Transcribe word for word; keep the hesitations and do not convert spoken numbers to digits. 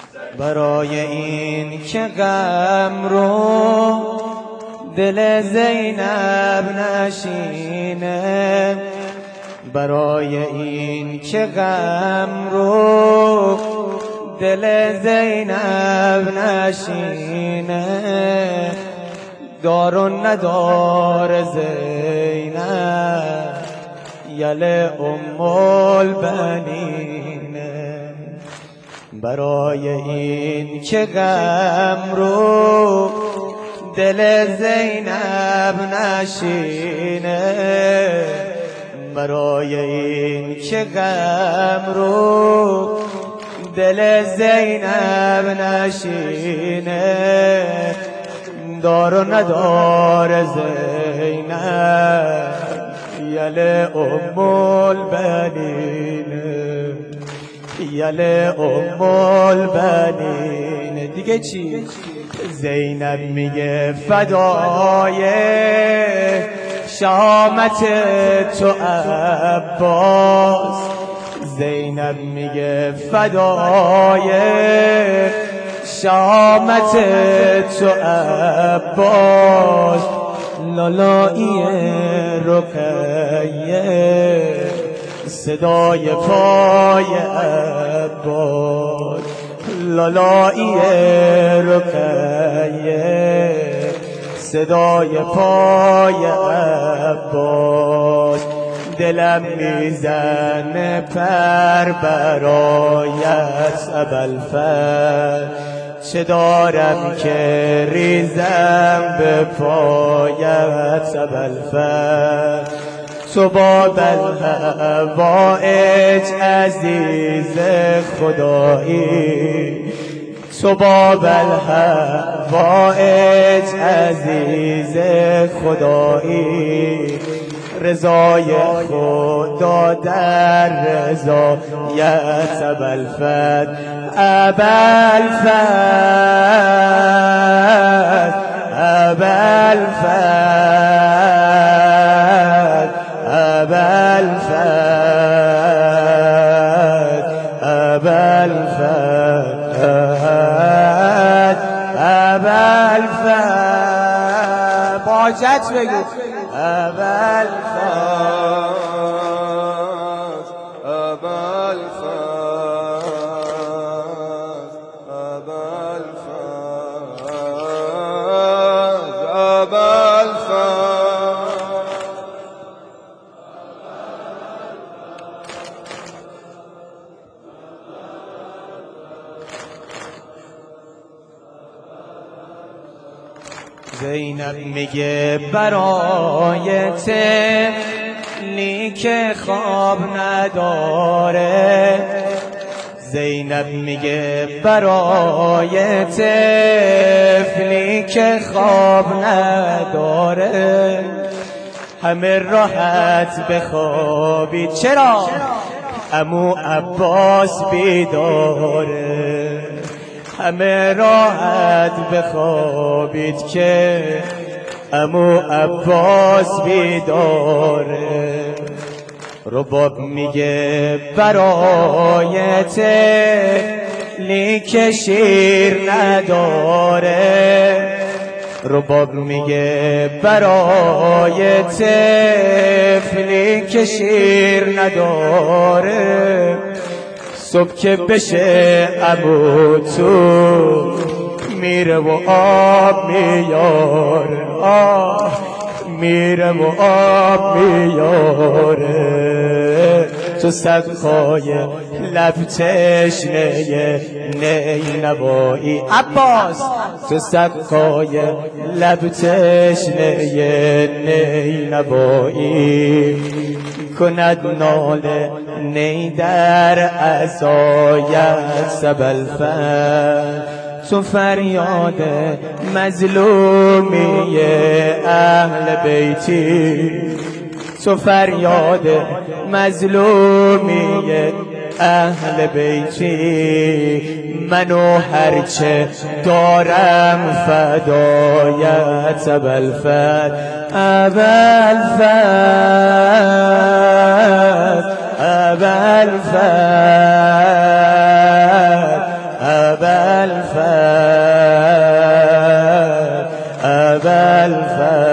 برای این که غم رو دل زینب نشینه، برای این که غم رو دل زینب نشینه، دار و ندار زینب یل ام البنینه، برای این که غم رو دل زینب نشینه، برای این که غم رو دل زینب نشینه، دار و ندار زینب یل ام البنینه، یل ام البنینه. دیگه چی؟ زینب میگه فدای شامت تو عباس، زینب میگه فدای شامت تو عباس، لالایی رقیه صدای پای عباس، لالایی رقیه صدای پای عباس، دلم میزنه پر برایت ابوالفضل، چه دارم که ریزم به پایت ابوالفضل، تو باب الحوائج عزیز خدایی، تو باب الحوائج عزیز خدایی، رضای خدا در رضایت ابوالفضل، ابوالفضل ابوالفضل ابوالفضل ابوالفضل ابوالفضل، باجت بگو ابوالفضل زینب میگه برای طفلی که خواب نداره، زینب میگه برای طفلی که خواب نداره، همه راحت بخوابید. چرا؟ عمو عباس بیداره، همه راحت بخوابید که عمو عباس بیداره، رباب میگه برای طفلی که شیر نداره، رباب میگه برای طفلی که شیر نداره، صبح که بشه عمو تو میره و آب میاره، آه میره و آب میاره، تو سقای لب تشنه نینوایی عباس، تو سقای لب تشنه نینوایی، کند ناله نی در عصایت ابوالفضل، تو فریاد مظلومی اهل بیتی، تو فریاد مظلومی اهل بیتی، منو هرچه دارم فدایت ابوالفضل، ابوالفضل ابوالفضل ابوالفضل الفتح أبا الفتح